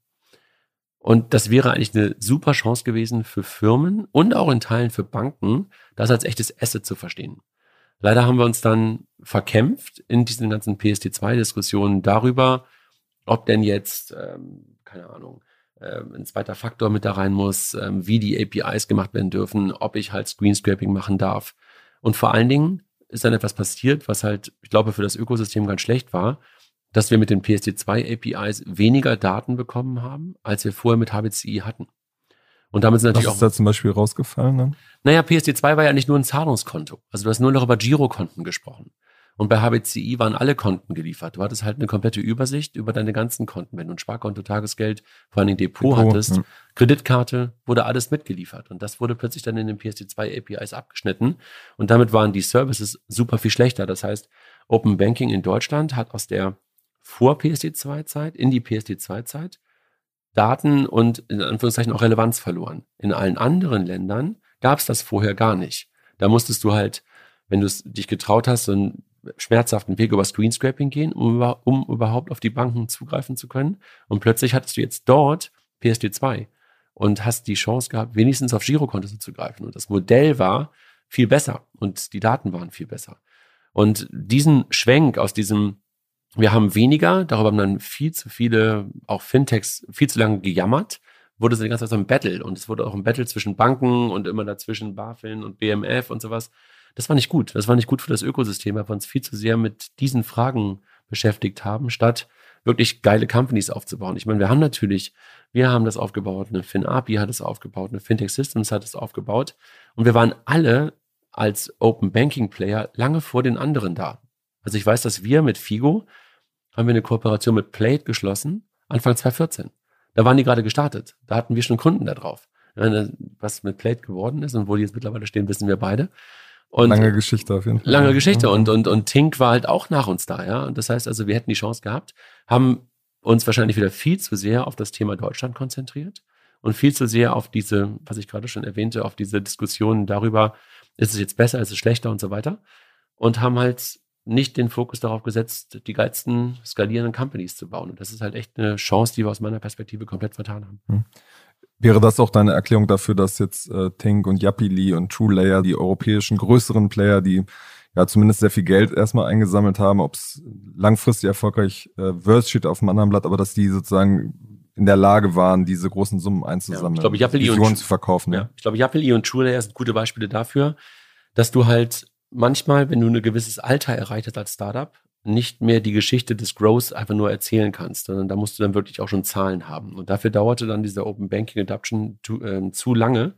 Und das wäre eigentlich eine super Chance gewesen für Firmen und auch in Teilen für Banken, das als echtes Asset zu verstehen. Leider haben wir uns dann verkämpft in diesen ganzen P S D zwei Diskussionen darüber, ob denn jetzt, ähm, keine Ahnung, ähm, ein zweiter Faktor mit da rein muss, ähm, wie die A P Is gemacht werden dürfen, ob ich halt Screenscraping machen darf. Und vor allen Dingen ist dann etwas passiert, was halt, ich glaube, für das Ökosystem ganz schlecht war, dass wir mit den P S D zwei A P Is weniger Daten bekommen haben, als wir vorher mit H B C I hatten. Und damit sind natürlich
Was ist auch, da zum Beispiel rausgefallen dann?
Naja, P S D zwei war ja nicht nur ein Zahlungskonto. Also du hast nur noch über Girokonten gesprochen. Und bei H B C I waren alle Konten geliefert. Du hattest halt eine komplette Übersicht über deine ganzen Konten. Wenn du ein Sparkonto, Tagesgeld, vor allem Depot, Depot hattest, ja. Kreditkarte, wurde alles mitgeliefert. Und das wurde plötzlich dann in den P S D zwei A P Is abgeschnitten. Und damit waren die Services super viel schlechter. Das heißt, Open Banking in Deutschland hat aus der Vor-P S D zwei Zeit in die P S D zwei Zeit Daten und in Anführungszeichen auch Relevanz verloren. In allen anderen Ländern gab es das vorher gar nicht. Da musstest du halt, wenn du dich getraut hast, so einen schmerzhaften Weg über Screenscraping gehen, um, um überhaupt auf die Banken zugreifen zu können. Und plötzlich hattest du jetzt dort P S D zwei und hast die Chance gehabt, wenigstens auf Girokonto zuzugreifen. Und das Modell war viel besser und die Daten waren viel besser. Und diesen Schwenk aus diesem wir haben weniger, darüber haben dann viel zu viele, auch Fintechs, viel zu lange gejammert, wurde es die ganze Zeit so ein Battle und es wurde auch ein Battle zwischen Banken und immer dazwischen BaFin und B M F und sowas. Das war nicht gut, das war nicht gut für das Ökosystem, weil wir uns viel zu sehr mit diesen Fragen beschäftigt haben, statt wirklich geile Companies aufzubauen. Ich meine, wir haben natürlich, wir haben das aufgebaut, eine FinAPI hat es aufgebaut, eine Fintech Systems hat es aufgebaut und wir waren alle als Open Banking Player lange vor den anderen da. Also ich weiß, dass wir mit Figo haben wir eine Kooperation mit Plate geschlossen, Anfang zwanzig vierzehn. Da waren die gerade gestartet. Da hatten wir schon Kunden da drauf. Was mit Plate geworden ist und wo die jetzt mittlerweile stehen, wissen wir beide. Und
lange Geschichte auf jeden Fall.
Lange Geschichte. Und, und, und Tink war halt auch nach uns da, ja. Und das heißt also, wir hätten die Chance gehabt, haben uns wahrscheinlich wieder viel zu sehr auf das Thema Deutschland konzentriert und viel zu sehr auf diese, was ich gerade schon erwähnte, auf diese Diskussionen darüber, ist es jetzt besser, ist es schlechter und so weiter. Und haben halt nicht den Fokus darauf gesetzt, die geilsten skalierenden Companies zu bauen. Und das ist halt echt eine Chance, die wir aus meiner Perspektive komplett vertan haben.
Wäre das auch deine Erklärung dafür, dass jetzt äh, Tink und Yapily und TrueLayer, die europäischen größeren Player, die ja zumindest sehr viel Geld erstmal eingesammelt haben, ob es langfristig erfolgreich äh, wird, steht auf dem anderen Blatt, aber dass die sozusagen in der Lage waren, diese großen Summen einzusammeln,
ja, ich glaube, Yapily
und zu verkaufen.
Ja, ich glaube, Yapily und TrueLayer sind gute Beispiele dafür, dass du halt manchmal, wenn du ein gewisses Alter erreicht hast als Startup, nicht mehr die Geschichte des Growth einfach nur erzählen kannst, sondern da musst du dann wirklich auch schon Zahlen haben. Und dafür dauerte dann dieser Open Banking Adoption zu, äh, zu lange,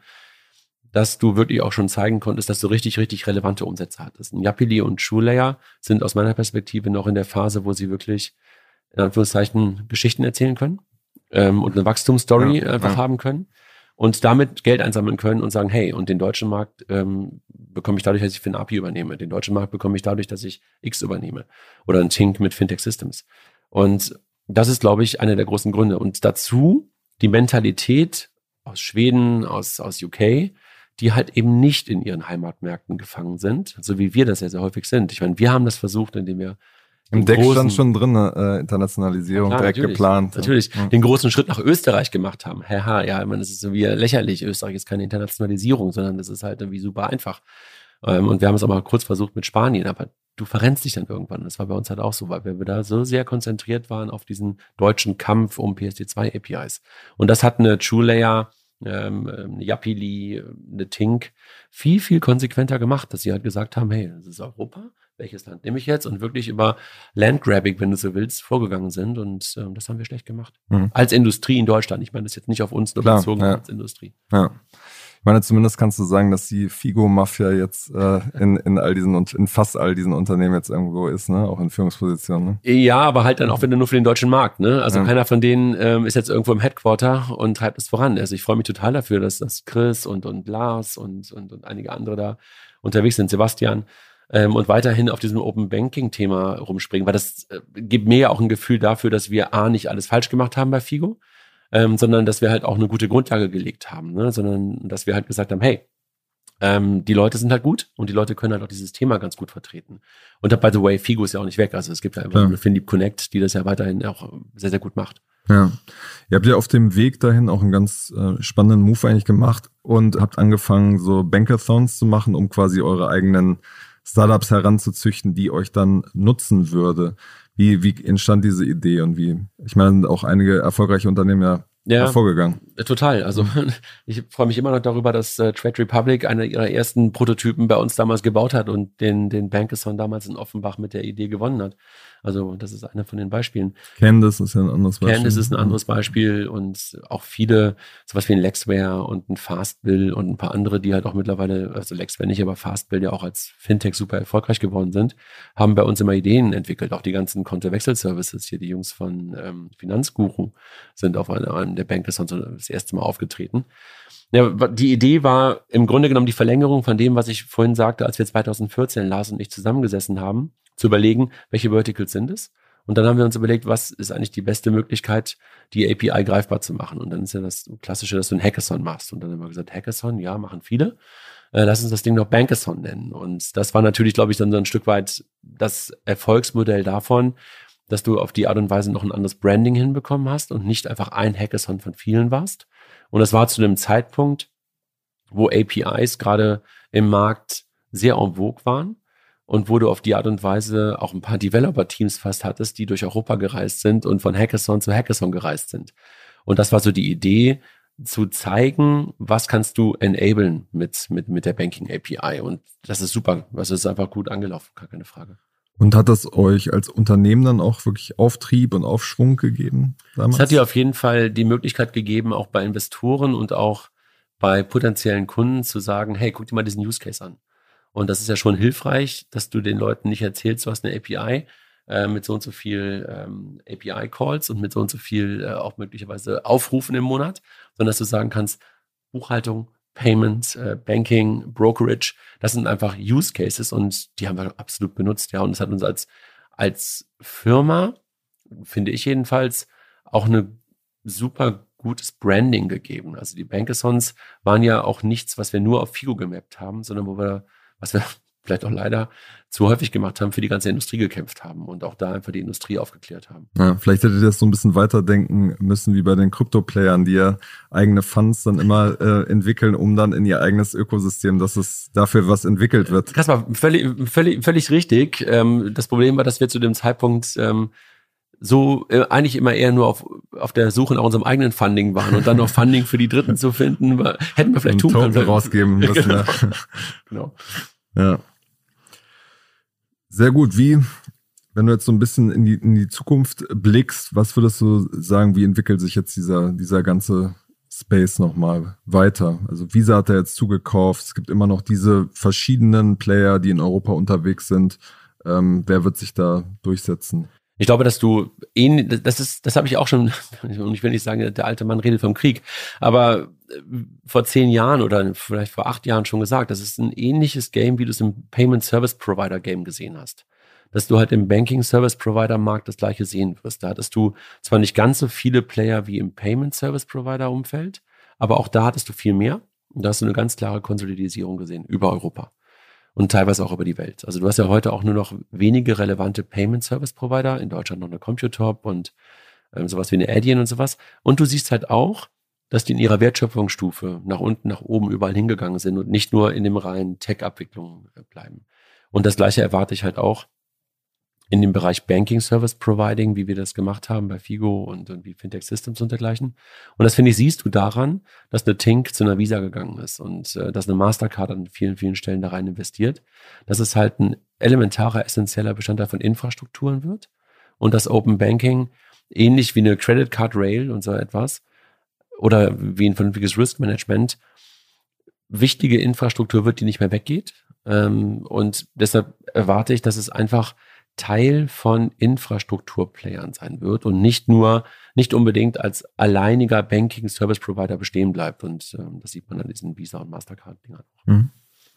dass du wirklich auch schon zeigen konntest, dass du richtig, richtig relevante Umsätze hattest. Und Yapily und TrueLayer sind aus meiner Perspektive noch in der Phase, wo sie wirklich, in Anführungszeichen, Geschichten erzählen können ähm, und eine Wachstumsstory ja, einfach ja. haben können. Und damit Geld einsammeln können und sagen, hey, und den deutschen Markt ähm, bekomme ich dadurch, dass ich für ein A P I übernehme. Den deutschen Markt bekomme ich dadurch, dass ich X übernehme. Oder ein Tink mit Fintech Systems. Und das ist, glaube ich, einer der großen Gründe. Und dazu die Mentalität aus Schweden, aus, aus U K, die halt eben nicht in ihren Heimatmärkten gefangen sind, so wie wir das ja sehr häufig sind. Ich meine, wir haben das versucht, indem wir
Im Deck stand schon drin, äh, Internationalisierung, ja, klar, direkt
natürlich,
geplant.
Natürlich,
ja.
den großen Schritt nach Österreich gemacht haben. Haha, ja, ich meine, das ist so wie lächerlich. Österreich ist keine Internationalisierung, sondern das ist halt irgendwie super einfach. Ähm, und wir haben es auch mal kurz versucht mit Spanien, aber du verrennst dich dann irgendwann. Das war bei uns halt auch so, weil wir da so sehr konzentriert waren auf diesen deutschen Kampf um P S D zwei A P Is. Und das hat eine TrueLayer, ähm, eine Yapily, eine Tink viel, viel konsequenter gemacht, dass sie halt gesagt haben, hey, das ist Europa. Welches Land nehme ich jetzt? Und wirklich über Landgrabbing, wenn du so willst, vorgegangen sind. Und ähm, das haben wir schlecht gemacht. Mhm. Als Industrie in Deutschland. Ich meine, das ist jetzt nicht auf uns nur Klar, bezogen, ja. als Industrie.
Ja. Ich meine, zumindest kannst du sagen, dass die Figo-Mafia jetzt äh, in, in all diesen und in fast all diesen Unternehmen jetzt irgendwo ist, ne? Auch in Führungspositionen. Ne?
Ja, aber halt dann auch wieder nur für den deutschen Markt. Ne? Also ja. keiner von denen ähm, ist jetzt irgendwo im Headquarter und treibt es voran. Also ich freue mich total dafür, dass, dass Chris und, und Lars und, und, und einige andere da unterwegs sind. Sebastian. Ähm, und weiterhin auf diesem Open Banking Thema rumspringen, weil das äh, gibt mir ja auch ein Gefühl dafür, dass wir A, nicht alles falsch gemacht haben bei Figo, ähm, sondern dass wir halt auch eine gute Grundlage gelegt haben, ne? Sondern dass wir halt gesagt haben, hey, ähm, die Leute sind halt gut und die Leute können halt auch dieses Thema ganz gut vertreten. Und by the way, Figo ist ja auch nicht weg, also es gibt ja einfach ja. eine Finlieb Connect, die das ja weiterhin auch sehr, sehr gut macht.
Ja, ihr habt ja auf dem Weg dahin auch einen ganz äh, spannenden Move eigentlich gemacht und habt angefangen, so Bankathons zu machen, um quasi eure eigenen Startups heranzuzüchten, die euch dann nutzen würde. Wie, wie entstand diese Idee und wie, ich meine, sind auch einige erfolgreiche Unternehmen ja, ja hervorgegangen.
Total. Also ich freue mich immer noch darüber, dass äh, Trade Republic einer ihrer ersten Prototypen bei uns damals gebaut hat und den, den Bankathon damals in Offenbach mit der Idee gewonnen hat. Also das ist einer von den Beispielen.
Candice ist ja ein anderes Beispiel.
Candice ist ein anderes Beispiel und auch viele, sowas wie ein Lexware und ein Fastbill und ein paar andere, die halt auch mittlerweile, also Lexware nicht, aber Fastbill ja auch als Fintech super erfolgreich geworden sind, haben bei uns immer Ideen entwickelt. Auch die ganzen Kontowechselservices hier, die Jungs von ähm, Finanzguru sind auf einem der Bankathon das erste Mal aufgetreten. Ja, die Idee war im Grunde genommen die Verlängerung von dem, was ich vorhin sagte, als wir zwanzig vierzehn Lars und ich zusammengesessen haben, zu überlegen, welche Verticals sind es. Und dann haben wir uns überlegt, was ist eigentlich die beste Möglichkeit, die A P I greifbar zu machen. Und dann ist ja das Klassische, dass du ein Hackathon machst. Und dann haben wir gesagt, Hackathon, ja, machen viele. Äh, lass uns das Ding noch Bankathon nennen. Und das war natürlich, glaube ich, dann so ein Stück weit das Erfolgsmodell davon, dass du auf die Art und Weise noch ein anderes Branding hinbekommen hast und nicht einfach ein Hackathon von vielen warst. Und das war zu einem Zeitpunkt, wo A P Is gerade im Markt sehr en vogue waren. Und wo du auf die Art und Weise auch ein paar Developer-Teams fast hattest, die durch Europa gereist sind und von Hackathon zu Hackathon gereist sind. Und das war so die Idee, zu zeigen, was kannst du enablen mit, mit, mit der Banking-A P I. Und das ist super. Das ist einfach gut angelaufen, gar keine Frage.
Und hat das euch als Unternehmen dann auch wirklich Auftrieb und Aufschwung gegeben damals?
Es hat dir auf jeden Fall die Möglichkeit gegeben, auch bei Investoren und auch bei potenziellen Kunden zu sagen, hey, guck dir mal diesen Use Case an. Und das ist ja schon hilfreich, dass du den Leuten nicht erzählst, du hast eine A P I äh, mit so und so viel ähm, A P I-Calls und mit so und so viel äh, auch möglicherweise Aufrufen im Monat, sondern dass du sagen kannst, Buchhaltung, Payments, äh, Banking, Brokerage, das sind einfach Use Cases und die haben wir absolut benutzt. Ja, und das hat uns als, als Firma, finde ich jedenfalls, auch eine super gutes Branding gegeben. Also die Bankathons waren ja auch nichts, was wir nur auf Figo gemappt haben, sondern wo wir was wir vielleicht auch leider zu häufig gemacht haben, für die ganze Industrie gekämpft haben und auch da einfach die Industrie aufgeklärt haben.
Ja, vielleicht hättet ihr das so ein bisschen weiterdenken müssen wie bei den Krypto-Playern, die ja eigene Funds dann immer äh, entwickeln, um dann in ihr eigenes Ökosystem, dass es dafür was entwickelt wird.
Kaspar, völlig, völlig, völlig richtig. Ähm, das Problem war, dass wir zu dem Zeitpunkt ähm, so äh, eigentlich immer eher nur auf, auf der Suche nach unserem eigenen Funding waren und dann noch Funding für die Dritten zu finden, war, hätten wir vielleicht tun können.
Token rausgeben müssen.
Genau. Genau.
Ja. Sehr gut. Wie, wenn du jetzt so ein bisschen in die, in die Zukunft blickst, was würdest du sagen, wie entwickelt sich jetzt dieser, dieser ganze Space nochmal weiter? Also Visa hat er jetzt zugekauft, es gibt immer noch diese verschiedenen Player, die in Europa unterwegs sind. Ähm, wer wird sich da durchsetzen?
Ich glaube, dass du ähnlich, das ist, das habe ich auch schon, und ich will nicht sagen, der alte Mann redet vom Krieg, aber vor zehn Jahren oder vielleicht vor acht Jahren schon gesagt, das ist ein ähnliches Game, wie du es im Payment Service Provider Game gesehen hast. Dass du halt im Banking Service Provider Markt das gleiche sehen wirst. Da hattest du zwar nicht ganz so viele Player wie im Payment Service Provider Umfeld, aber auch da hattest du viel mehr. Und da hast du eine ganz klare Konsolidierung gesehen über Europa. Und teilweise auch über die Welt. Also du hast ja heute auch nur noch wenige relevante Payment Service Provider, in Deutschland noch eine Computop und ähm, sowas wie eine Adyen und sowas. Und du siehst halt auch, dass die in ihrer Wertschöpfungsstufe nach unten, nach oben überall hingegangen sind und nicht nur in dem reinen Tech-Abwicklung bleiben. Und das Gleiche erwarte ich halt auch in dem Bereich Banking Service Providing, wie wir das gemacht haben bei Figo und, und wie Fintech Systems und dergleichen. Und das, finde ich, siehst du daran, dass eine Tink zu einer Visa gegangen ist und äh, dass eine Mastercard an vielen, vielen Stellen da rein investiert. Dass es halt ein elementarer, essentieller Bestandteil von Infrastrukturen wird und dass Open Banking ähnlich wie eine Credit Card Rail und so etwas oder wie ein vernünftiges Risk Management wichtige Infrastruktur wird, die nicht mehr weggeht. Ähm, und deshalb erwarte ich, dass es einfach Teil von Infrastrukturplayern sein wird und nicht nur, nicht unbedingt als alleiniger Banking Service Provider bestehen bleibt. Und ähm, das sieht man an diesen Visa- und Mastercard-Dingern auch.
Mhm.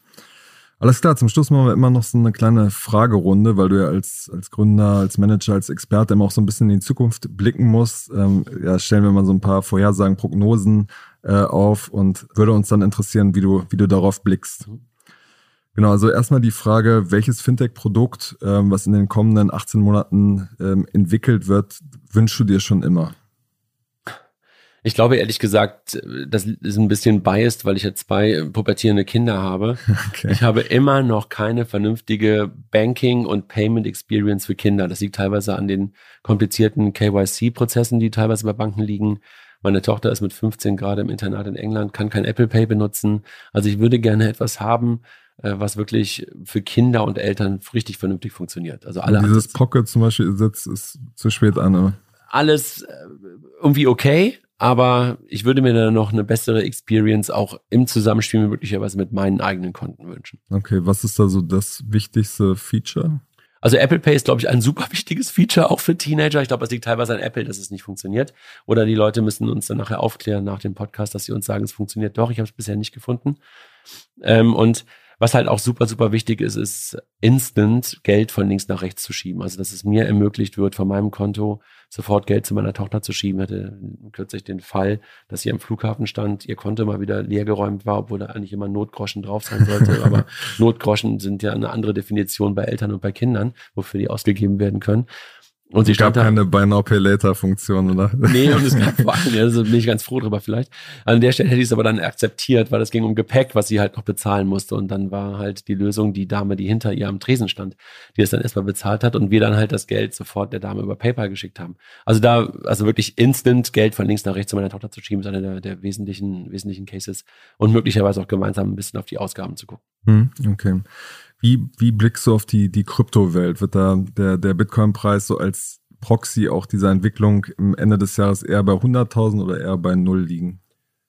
Alles klar, zum Schluss machen wir immer noch so eine kleine Fragerunde, weil du ja als, als Gründer, als Manager, als Experte immer auch so ein bisschen in die Zukunft blicken musst. Ähm, ja, stellen wir mal so ein paar Vorhersagen, Prognosen äh, auf und würde uns dann interessieren, wie du, wie du darauf blickst. Mhm. Genau, also erstmal die Frage, welches Fintech-Produkt, ähm, was in den kommenden achtzehn Monaten ähm, entwickelt wird, wünschst du dir schon immer?
Ich glaube ehrlich gesagt, das ist ein bisschen biased, weil ich ja zwei pubertierende Kinder habe. Okay. Ich habe immer noch keine vernünftige Banking- und Payment-Experience für Kinder. Das liegt teilweise an den komplizierten K Y C-Prozessen, die teilweise bei Banken liegen. Meine Tochter ist mit fünfzehn gerade im Internat in England, kann kein Apple Pay benutzen. Also ich würde gerne etwas haben, was wirklich für Kinder und Eltern richtig vernünftig funktioniert. Also alle
dieses Ansätze. Pocket zum Beispiel ist, ist zu spät an. Oder?
Alles irgendwie okay, aber ich würde mir dann noch eine bessere Experience auch im Zusammenspiel möglicherweise mit meinen eigenen Konten wünschen.
Okay, was ist da so das wichtigste Feature?
Also Apple Pay ist, glaube ich, ein super wichtiges Feature auch für Teenager. Ich glaube, es liegt teilweise an Apple, dass es nicht funktioniert. Oder die Leute müssen uns dann nachher aufklären nach dem Podcast, dass sie uns sagen, es funktioniert doch. Ich habe es bisher nicht gefunden. Ähm, und was halt auch super, super wichtig ist, ist instant Geld von links nach rechts zu schieben. Also, dass es mir ermöglicht wird, von meinem Konto sofort Geld zu meiner Tochter zu schieben. Ich hatte kürzlich den Fall, dass sie am Flughafen stand, ihr Konto mal wieder leergeräumt war, obwohl da eigentlich immer Notgroschen drauf sein sollte. Aber Notgroschen sind ja eine andere Definition bei Eltern und bei Kindern, wofür die ausgegeben werden können. Und sie
es gab
stand
keine Buy Now Pay Later Funktion, oder?
Nee, und es gab vor allem, ja, also bin ich ganz froh drüber vielleicht. An der Stelle hätte ich es aber dann akzeptiert, weil es ging um Gepäck, was sie halt noch bezahlen musste. Und dann war halt die Lösung die Dame, die hinter ihr am Tresen stand, die es dann erstmal bezahlt hat und wir dann halt das Geld sofort der Dame über PayPal geschickt haben. Also da, also wirklich instant Geld von links nach rechts zu meiner Tochter zu schieben, ist einer der, der wesentlichen, wesentlichen Cases und möglicherweise auch gemeinsam ein bisschen auf die Ausgaben zu gucken.
Hm, okay. Wie, wie blickst du auf die, die Kryptowelt? Wird da der, der Bitcoin-Preis so als Proxy auch dieser Entwicklung im Ende des Jahres eher bei hunderttausend oder eher bei null liegen?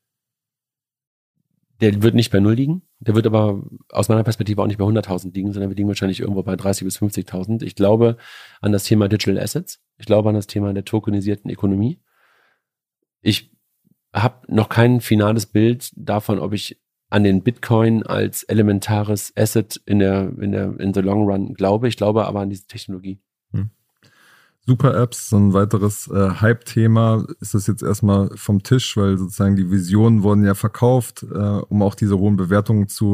Der wird nicht bei null liegen. Der wird aber aus meiner Perspektive auch nicht bei hunderttausend liegen, sondern wir liegen wahrscheinlich irgendwo bei dreißig bis fünfzigtausend. Ich glaube an das Thema Digital Assets. Ich glaube an das Thema der tokenisierten Ökonomie. Ich habe noch kein finales Bild davon, ob ich an den Bitcoin als elementares Asset in der, in der, in the long run glaube. Ich glaube aber an diese Technologie.
Hm. Super-Apps, so ein weiteres äh, Hype-Thema. Ist das jetzt erstmal vom Tisch, weil sozusagen die Visionen wurden ja verkauft, äh, um auch diese hohen Bewertungen zu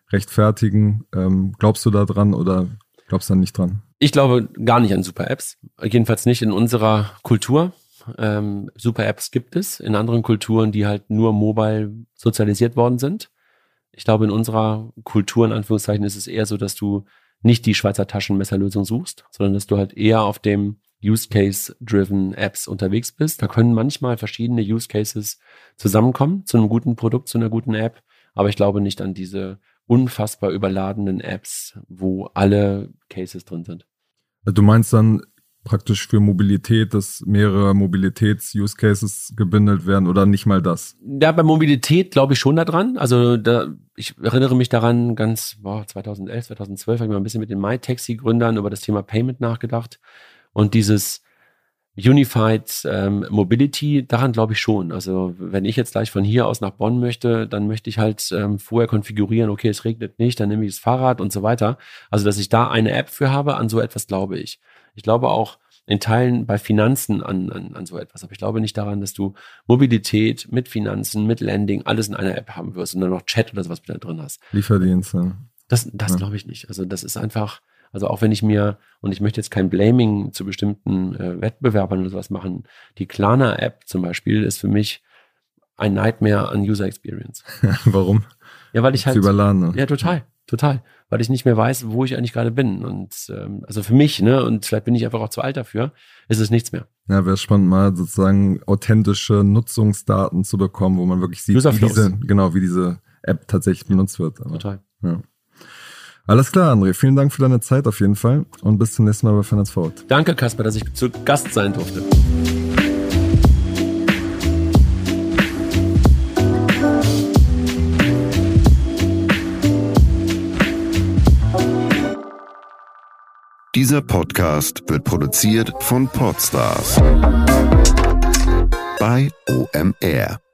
rechtfertigen. Ähm, glaubst du da dran oder glaubst du da nicht dran?
Ich glaube gar nicht an Super-Apps, jedenfalls nicht in unserer Kultur. Ähm, Super-Apps gibt es in anderen Kulturen, die halt nur mobile sozialisiert worden sind. Ich glaube, in unserer Kultur, in Anführungszeichen, ist es eher so, dass du nicht die Schweizer Taschenmesserlösung suchst, sondern dass du halt eher auf dem Use-Case-driven Apps unterwegs bist. Da können manchmal verschiedene Use-Cases zusammenkommen zu einem guten Produkt, zu einer guten App, aber ich glaube nicht an diese unfassbar überladenen Apps, wo alle Cases drin sind.
Du meinst dann praktisch für Mobilität, dass mehrere Mobilitäts-Use-Cases gebündelt werden oder nicht mal das?
Ja, bei Mobilität glaube ich schon daran. Also da, ich erinnere mich daran, ganz boah, zweitausendelf, zweitausendzwölf habe ich mal ein bisschen mit den MyTaxi-Gründern über das Thema Payment nachgedacht. Und dieses Unified ähm, Mobility, daran glaube ich schon. Also wenn ich jetzt gleich von hier aus nach Bonn möchte, dann möchte ich halt ähm, vorher konfigurieren, okay, es regnet nicht, dann nehme ich das Fahrrad und so weiter. Also dass ich da eine App für habe, an so etwas glaube ich. Ich glaube auch in Teilen bei Finanzen an, an, an so etwas. Aber ich glaube nicht daran, dass du Mobilität mit Finanzen, mit Lending, alles in einer App haben wirst und dann noch Chat oder sowas mit da drin hast.
Lieferdienste.
Das, das
ja.
glaube ich nicht. Also das ist einfach, also auch wenn ich mir, und ich möchte jetzt kein Blaming zu bestimmten äh, Wettbewerbern oder sowas machen, die Klarna-App zum Beispiel ist für mich ein Nightmare an User Experience.
Warum?
Ja, weil ich halt...
Zu überladen, ne?
Ja, total. Total, weil ich nicht mehr weiß, wo ich eigentlich gerade bin. Und ähm, also für mich, ne, und vielleicht bin ich einfach auch zu alt dafür, ist es nichts mehr.
Ja, wäre spannend, mal sozusagen authentische Nutzungsdaten zu bekommen, wo man wirklich sieht, wie diese, genau, wie diese App tatsächlich benutzt wird. Aber,
total.
Ja. Alles klar, André. Vielen Dank für deine Zeit auf jeden Fall und bis zum nächsten Mal bei Finance Forward.
Danke, Kasper, dass ich zu Gast sein durfte.
Dieser Podcast wird produziert von Podstars bei O M R.